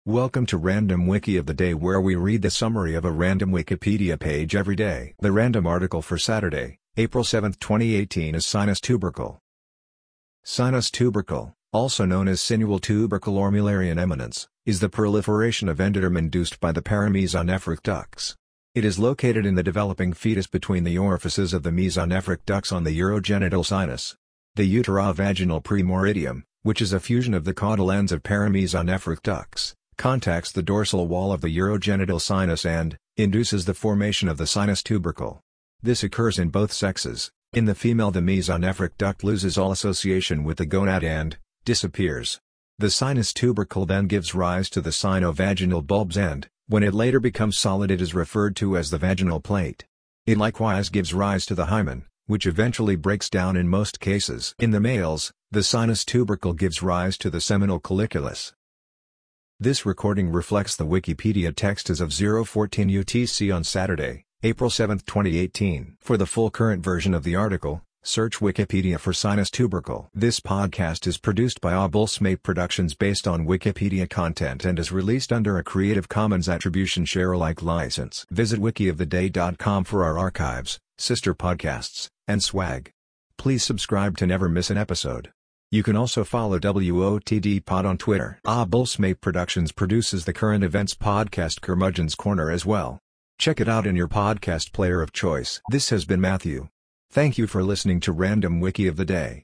Welcome to Random Wiki of the Day, where we read the summary of a random Wikipedia page every day. The random article for Saturday, April 7, 2018 is sinus tubercle. Sinus tubercle, also known as sinual tubercle or Mullerian eminence, is the proliferation of endoderm induced by the paramesonephric ducts. It is located in the developing fetus between the orifices of the mesonephric ducts on the urogenital sinus. The uterovaginal premorydium, which is a fusion of the caudal ends of paramesonephric ducts, contacts the dorsal wall of the urogenital sinus and induces the formation of the sinus tubercle. This occurs in both sexes. In the female, the mesonephric duct loses all association with the gonad and disappears. The sinus tubercle then gives rise to the sinovaginal bulbs, and when it later becomes solid, it is referred to as the vaginal plate. It likewise gives rise to the hymen, which eventually breaks down in most cases. In the males, the sinus tubercle gives rise to the seminal colliculus. This recording reflects the Wikipedia text as of 0:14 UTC on Saturday, April 7, 2018. For the full current version of the article, search Wikipedia for sinus tubercle. This podcast is produced by Abulsmate Productions based on Wikipedia content and is released under a Creative Commons Attribution Share Alike license. Visit wikioftheday.com for our archives, sister podcasts, and swag. Please subscribe to never miss an episode. You can also follow WOTD Pod on Twitter. Abulsmate Productions produces the current events podcast Curmudgeon's Corner as well. Check it out in your podcast player of choice. This has been Matthew. Thank you for listening to Random Wiki of the Day.